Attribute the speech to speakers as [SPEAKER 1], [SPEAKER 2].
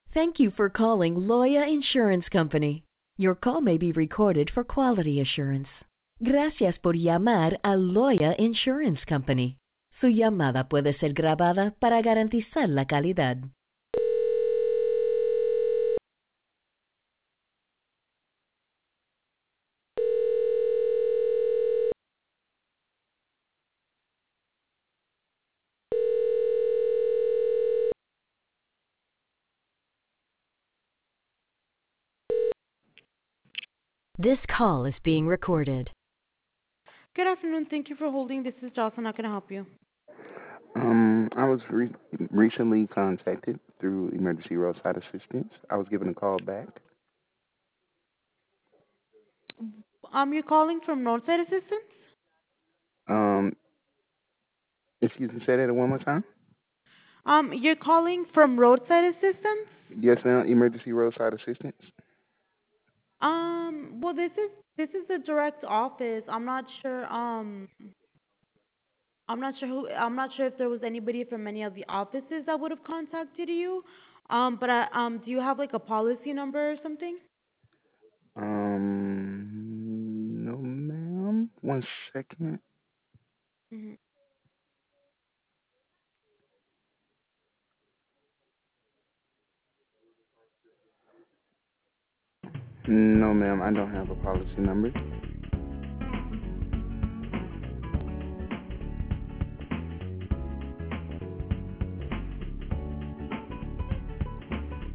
[SPEAKER 1] Thank you for calling Loya Insurance Company. Your call may be recorded for quality assurance. Gracias por llamar a Loya Insurance Company. Su llamada puede ser grabada para garantizar la calidad. This call is being recorded. Good afternoon. Thank you for holding. This is Jocelyn. How can I help you?
[SPEAKER 2] I was recently contacted through Emergency Roadside Assistance. I was given a call back.
[SPEAKER 1] You're calling from Roadside Assistance?
[SPEAKER 2] Um, Excuse me, say that one more time.
[SPEAKER 1] You're calling from Roadside Assistance?
[SPEAKER 2] Yes, ma'am. Emergency Roadside Assistance.
[SPEAKER 1] Well, this is the direct office. I'm not sure if there was anybody from any of the offices that would have contacted you. Do you have like a policy number or something?
[SPEAKER 2] No, ma'am. One second.
[SPEAKER 1] Hmm.
[SPEAKER 2] No, ma'am. I don't have a policy number.